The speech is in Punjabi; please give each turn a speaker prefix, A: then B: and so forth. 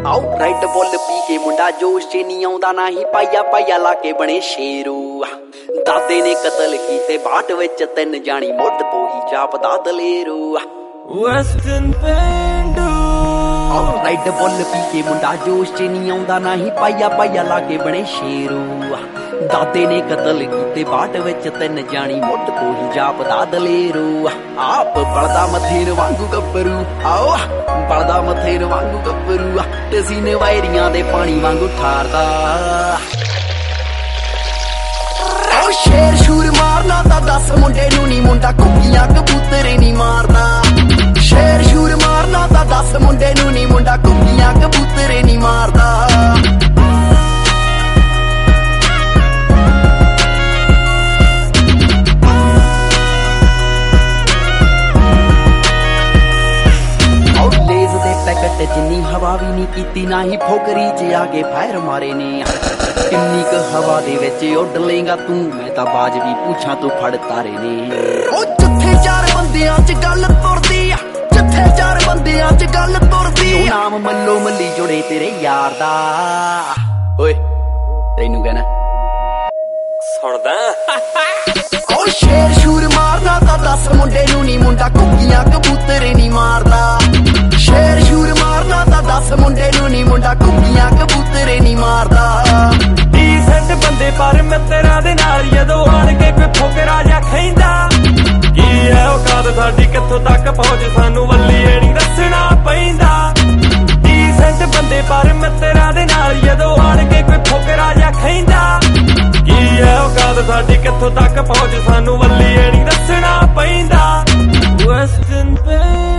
A: ਆਉ ਰਾਈਟ ਬੁੱਲ ਪੀ ਕੇ ਮੁੰਡਾ ਜੋਸ਼ 'ਚ ਨਹੀਂ ਆਉਂਦਾ ਨਾ ਹੀ ਪਾਇਆ ਲਾ ਕੇ ਬਣੇ ਸ਼ੇਰੂ ਦਾਦੇ ਨੇ ਕਤਲ ਕੀਤੇ ਬਾਟ ਵਿੱਚ 3 ਜਾਣੀ ਮੁੱਢ ਤੋਂ ਹੀ ਜਾਪਦਾ ਦਲੇਰੂ
B: ਵੈਸਟਰਨ ਪੇਂਡੂ
A: ਆਉ ਰਾਈਟ ਬੁੱਲ ਪੀ ਕੇ ਮੁੰਡਾ ਜੋਸ਼ 'ਚ ਨਹੀਂ ਆਉਂਦਾ ਨਾ ਹੀ ਪਾਇਆ ਲਾ ਕੇ ਬਣੇ ਸ਼ੇਰੂ ਦਾਦੇ ਨੇ ਕਤਲ ਕੀਤੇ ਬਾਟ ਵਿੱਚ 3 ਜਾਣੀ ਮੁੱਢ ਤੋਂ ਹੀ ਜਾਪਦਾ ਦਲੇਰੂ ਆਪ ਬਲਦਾ ਮਥੇਰ ਵਾਂਗੂ ਗੱਭਰੂ ਆਓ ਬਲਦਾ ਮਥੇਰ ਵਾਂਗੂ ਗੱਭਰੂ ਤੇ ਸੀਨੇ ਵਾਇਰੀਆਂ ਦੇ ਪਾਣੀ ਵਾਂਗੂ ਠਾਰਦਾ ਓ ਸ਼ੇਰ ਸ਼ੂਰ ਮਾਰਨਾ ਤਾਂ 10 ਮੁੰਡੇ ਨੂੰ ਨੀ ਮੁੰਡਾ ਕੁੱਕੀਆਂ ਕਬੂਤਰੇ ਨੀ ਮਾਰਦਾ ਸ਼ੇਰ ਸ਼ੂਰ ਮਾਰਨਾ ਤਾਂ 10 ਮੁੰਡੇ ਨੂੰ ਨੀ ਮੁੰਡਾ ਕੁੱਕੀਆਂ ਕਬੂਤਰੇ ਨੀ ਮਾਰਦਾ ਪੈਕਟ ਜਿੰਨੀ ਹਵਾ ਵੀ ਨਹੀਂ ਕੀਤੀ ਨਾ ਹੀ ਫੋਕਰੀ 'ਚ ਆ ਕੇ ਫਾਇਰ ਮਾਰੇ ਨੇ ਕਿੰਨੀ ਕੁ ਹਵਾ ਦੇ ਵਿੱਚ ਉੱਡ ਲੇਗਾ ਤੂੰ ਮੈਂ ਤਾਂ ਬਾਜ ਵੀ ਪੁੱਛਾਂ ਤੂੰ ਫੜ ਤਾਰੇ ਨੇ ਉਹ ਜਿੱਥੇ 4 ਬੰਦਿਆਂ 'ਚ ਗੱਲ ਤੁਰਦੀ ਆ ਜਿੱਥੇ 4 ਬੰਦਿਆਂ 'ਚ ਗੱਲ ਤੁਰਦੀ ਉਹ ਨਾਮ ਮੱਲੋ ਮੱਲੀ ਜੁੜੇ ਤੇਰੇ ਯਾਰ ਦਾ ਓਏ ਤੈਨੂੰ ਕਹਿਣਾ
B: ਸੁਣਦਾ
A: ਉਹ ਸ਼ੇਰ ਸ਼ੂਰ ਮਾਰਨਾ ਤਾਂ 10 ਮੁੰਡੇ ਨੂੰ ਨੀ ਮੁੰਡਾ ਕੁੱਕੀਆਂ ਕਬੂਤਰੇ ਨੀ ਮਾਰਦਾ ਸ਼ੇਰ ਸ਼ੂਰ ਮਾਰਨਾ ਤਾਂ 10 ਮੁੰਡੇ ਨੂੰ ਨੀ ਮੁੰਡਾ ਕੁੱਕੀਆਂ ਕਬੂਤਰੇ ਨੀ ਮਾਰਦਾ
B: ਡੀਸੈਂਟ ਬੰਦੇ ਪਰ ਮਿੱਤਰਾਂ ਦੇ ਨਾਲ ਜਦੋਂ ਆਣ ਕੇ ਕੋਈ ਫੋਕਰਾ ਜਾਂ ਖੈਂਦਾ ਕੀ ਐ ਔਕਾਤ ਸਾਡੀ ਕਿੱਥੋਂ ਤੱਕ ਪਹੁੰਚ ਸਾਨੂੰ ਵੱਲੀ ਨੀ ਦੱਸਣਾ ਪੈਂਦਾ ਡੀਸੈਂਟ ਬੰਦੇ ਪਰ ਮਿੱਤਰਾਂ ਦੇ ਨਾਲ ਜਦੋਂ ਆਣ ਕੇ ਕੋਈ ਫੋਕਰਾ ਜਾਂ ਖੈਂਦਾ ਕੀ ਐ ਔਕਾਤ ਸਾਡੀ ਕਿੱਥੋਂ ਤੱਕ ਪਹੁੰਚ ਸਾਨੂੰ ਵੱਲੀ ਨੀ ਦੱਸਣਾ ਪੈਂਦਾ ਵੈਸਟਰਨ